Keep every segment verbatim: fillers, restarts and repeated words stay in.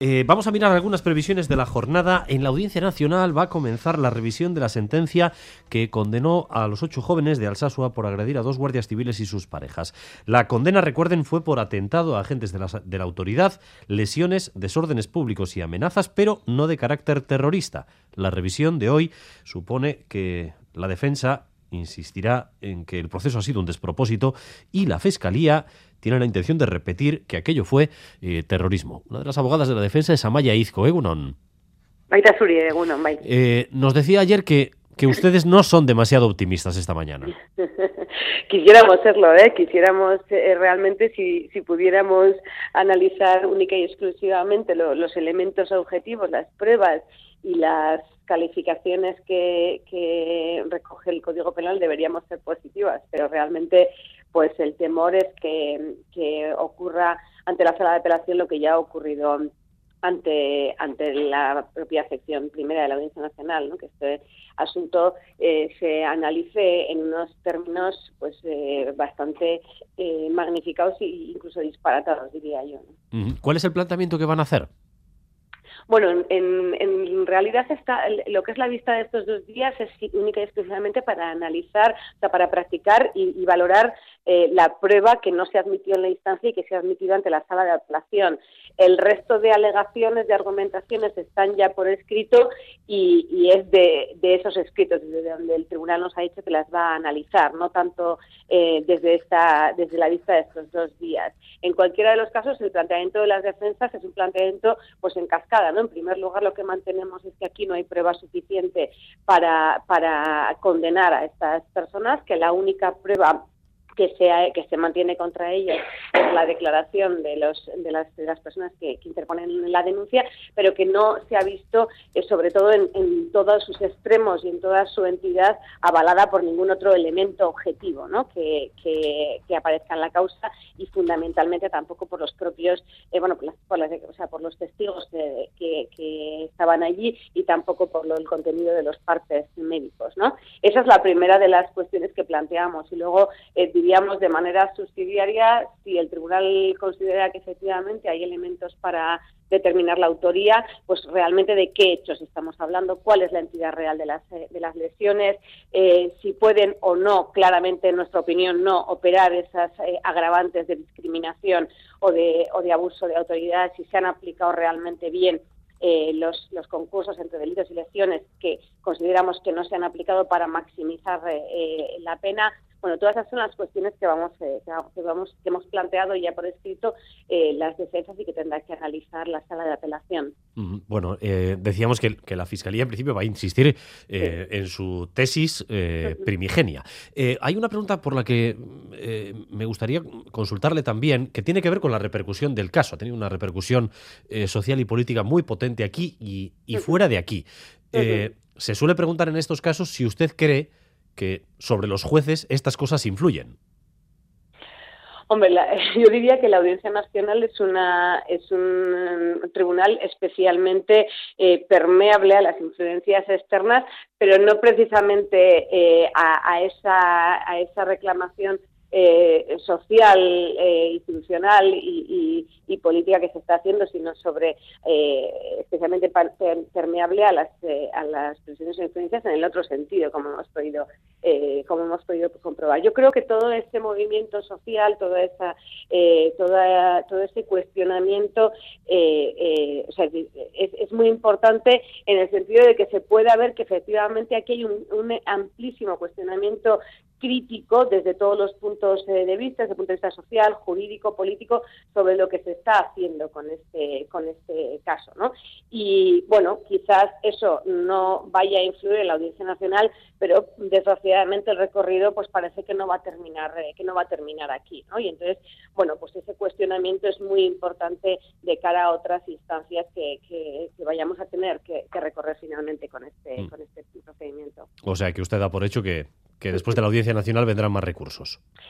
Eh, vamos a mirar algunas previsiones de la jornada. En la Audiencia Nacional va a comenzar la revisión de la sentencia que condenó a los ocho jóvenes de Alsasua por agredir a dos guardias civiles y sus parejas. La condena, recuerden, fue por atentado a agentes de la, de la autoridad, lesiones, desórdenes públicos y amenazas, pero no de carácter terrorista. La revisión de hoy supone que la defensa insistirá en que el proceso ha sido un despropósito y la Fiscalía tiene la intención de repetir que aquello fue eh, terrorismo. Una de las abogadas de la defensa es Amaia Izco, Egunon. Baita zuri, egunon, bai. Eh, nos decía ayer que, que ustedes no son demasiado optimistas esta mañana. Quisiéramos serlo, ¿eh? Quisiéramos eh, realmente, si, si pudiéramos analizar única y exclusivamente lo, los elementos objetivos, las pruebas y las calificaciones que, que recoge el Código Penal, deberíamos ser positivas, pero realmente pues el temor es que, que ocurra ante la sala de apelación lo que ya ha ocurrido ante ante la propia sección primera de la Audiencia Nacional, ¿no? Que este asunto eh, se analice en unos términos pues eh, bastante eh, magnificados e incluso disparatados, diría yo, ¿no? ¿Cuál es el planteamiento que van a hacer? Bueno, en, en realidad está, lo que es la vista de estos dos días es única y exclusivamente para analizar, o sea, para practicar y, y valorar eh, la prueba que no se admitió en la instancia y que se ha admitido ante la sala de apelación. El resto de alegaciones, de argumentaciones están ya por escrito y, y es de, de esos escritos desde donde el tribunal nos ha dicho que las va a analizar, no tanto eh, desde esta, desde la vista de estos dos días. En cualquiera de los casos, el planteamiento de las defensas es un planteamiento pues en cascada, ¿no? En primer lugar, lo que mantenemos es que aquí no hay prueba suficiente para, para condenar a estas personas, que la única prueba que se, que se mantiene contra ellos es la declaración de, los, de, las, de las personas que, que interponen la denuncia, pero que no se ha visto, eh, sobre todo en, en todos sus extremos y en toda su entidad, avalada por ningún otro elemento objetivo, ¿no? que, que, que aparezca en la causa y fundamentalmente tampoco por los propios, eh, bueno, por, las, por, las, o sea, por los testigos que, que, que estaban allí y tampoco por lo, el contenido de los partes médicos, ¿no? Esa es la primera de las cuestiones que planteamos y luego eh, diríamos de manera subsidiaria, si el tribunal considera que efectivamente hay elementos para determinar la autoría, pues realmente de qué hechos estamos hablando, cuál es la entidad real de las, de las lesiones, eh, si pueden o no, claramente en nuestra opinión no, operar esas eh, agravantes de discriminación o de, o de abuso de autoridad, si se han aplicado realmente bien Eh, los, los concursos entre delitos y lesiones que consideramos que no se han aplicado para maximizar eh, la pena. Bueno, todas esas son las cuestiones que vamos eh, que vamos que hemos planteado ya por escrito eh, las defensas y que tendrá que analizar la sala de apelación. Bueno, eh, decíamos que, que la Fiscalía en principio va a insistir eh, sí. en su tesis eh, uh-huh. primigenia. Eh, hay una pregunta por la que eh, me gustaría consultarle también, que tiene que ver con la repercusión del caso. Ha tenido una repercusión eh, social y política muy potente aquí y, y uh-huh. fuera de aquí. Eh, uh-huh. Se suele preguntar en estos casos si usted cree que sobre los jueces estas cosas influyen. Hombre, la, yo diría que la Audiencia Nacional es una es un tribunal especialmente eh, permeable a las influencias externas, pero no precisamente eh, a, a esa a esa reclamación Eh, social, eh, institucional y, y, y política que se está haciendo, sino sobre eh, especialmente per, permeable a las eh, a las presiones e influencias en el otro sentido, como hemos podido eh, como hemos podido comprobar. Yo creo que todo este movimiento social, toda esa eh, toda todo ese cuestionamiento eh, eh, o sea, es, es muy importante en el sentido de que se pueda ver que efectivamente aquí hay un, un amplísimo cuestionamiento crítico desde todos los puntos de vista, desde el punto de vista social, jurídico, político, sobre lo que se está haciendo con este con este caso, ¿no? Y bueno, quizás eso no vaya a influir en la Audiencia Nacional, pero desgraciadamente el recorrido pues parece que no va a terminar eh, que no va a terminar aquí, ¿no? Y entonces, bueno, pues ese cuestionamiento es muy importante de cara a otras instancias que, que, que vayamos a tener que, que recorrer finalmente con este mm. con este procedimiento. O sea, que usted da por hecho que que después de la Audiencia Nacional vendrán más recursos.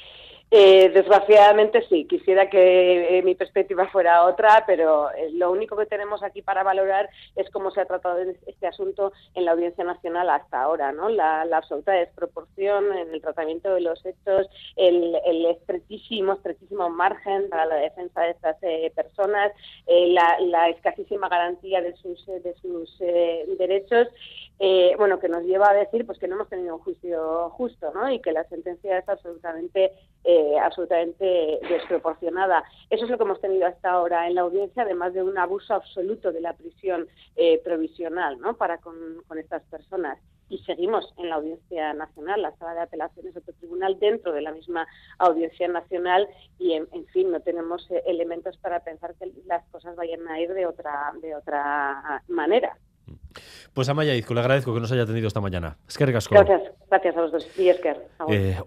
Eh, desgraciadamente sí, quisiera que eh, mi perspectiva fuera otra, pero eh, lo único que tenemos aquí para valorar es cómo se ha tratado este asunto en la Audiencia Nacional hasta ahora, ¿no? La, la absoluta desproporción en el tratamiento de los hechos, el, el estrechísimo, estrechísimo margen para la defensa de estas eh, personas, eh, la, la escasísima garantía de sus, de sus eh, derechos, eh, bueno, que nos lleva a decir pues que no hemos tenido un juicio justo, ¿no? Y que la sentencia es absolutamente Eh, absolutamente desproporcionada. Eso es lo que hemos tenido hasta ahora en la audiencia, además de un abuso absoluto de la prisión eh, provisional, ¿no? Para con, con estas personas. Y seguimos en la Audiencia Nacional, la Sala de Apelaciones de otro tribunal dentro de la misma Audiencia Nacional y, en, en fin, no tenemos eh, elementos para pensar que las cosas vayan a ir de otra, de otra manera. Pues Amaia Izco, le agradezco que nos haya atendido esta mañana. Eskerrik asko. Gracias, gracias a vosotros. Y Esker. Eh,